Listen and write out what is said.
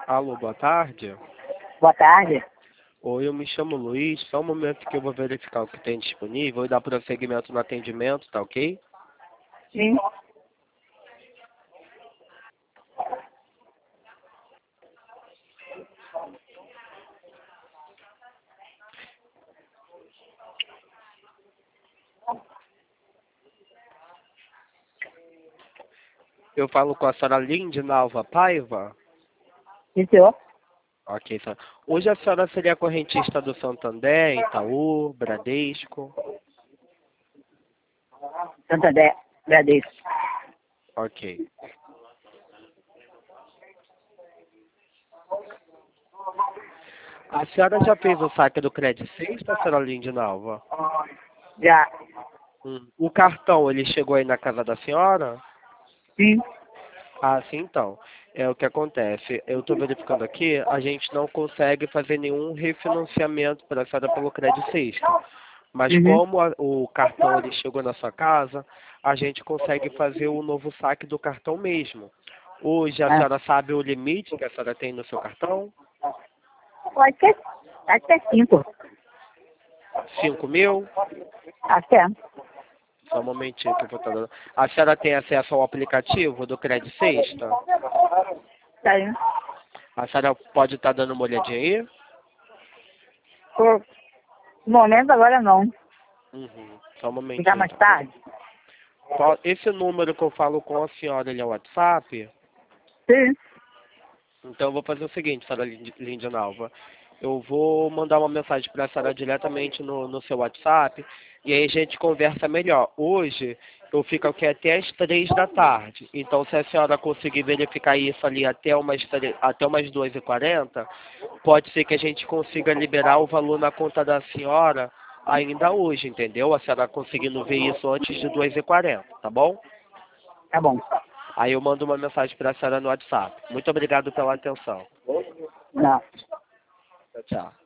Alô, boa tarde. Boa tarde. Oi, eu me chamo Luiz. Só um momento que eu vou verificar o que tem disponível e dar prosseguimento no atendimento, tá ok? Sim. Eu falo com a senhora Lindinalva Paiva. Sim, senhor. Ok, senhora. Hoje a senhora seria correntista do Santander, Itaú, Bradesco. Santander, Bradesco. Ok. A senhora já fez o saque do Credit Sexta, senhora Lindinalva? Já. O cartão, ele chegou aí na casa da senhora? Sim. Ah, sim, então. É o que acontece. Eu estou verificando aqui, a gente não consegue fazer nenhum refinanciamento para a senhora pelo Credit Sexta. Mas Uhum. como o cartão ele chegou na sua casa, a gente consegue fazer o novo saque do cartão mesmo. Hoje a Ah. senhora sabe o limite que a senhora tem no seu cartão? Acho que é 5. 5.000? Acho que é. Só um momentinho que eu vou estar dando. A senhora tem acesso ao aplicativo do Credit Sexta? Tá aí. A senhora pode estar dando uma olhadinha aí? Por momento agora não. Só um Ficar momentinho. mais tarde? Esse número que eu falo com a senhora, ele é o WhatsApp? Sim. Então eu vou fazer o seguinte, senhora Lindinalva. Eu vou mandar uma mensagem para a senhora diretamente no seu WhatsApp e aí a gente conversa melhor. Hoje eu fico aqui até as 3 da tarde. Então se a senhora conseguir verificar isso ali até umas 2h40, pode ser que a gente consiga liberar o valor na conta da senhora ainda hoje, entendeu? A senhora conseguindo ver isso antes de 2h40, tá bom? Tá bom. Aí eu mando uma mensagem para a senhora no WhatsApp. Muito obrigado pela atenção. Não. Tchau, tchau.